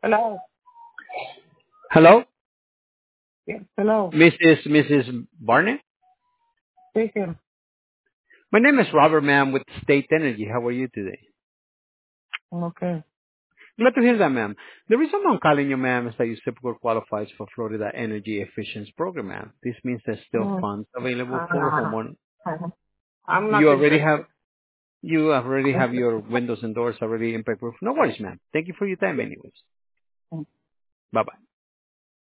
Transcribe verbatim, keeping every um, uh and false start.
Hello. Hello, Yes, hello. Missus Missus Barnett. Speaking. My name is Robert, ma'am, with State Energy. How are you today? I'm okay. Glad to hear that, ma'am. The reason I'm calling you, ma'am, is that your typical qualifies for Florida Energy Efficiency Program, ma'am. This means there's still Mm. funds available for Uh, homeowner. I'm You not already have interested. you already have your windows and doors already impact proof. No worries, ma'am. Thank you for your time, anyways. Bye bye.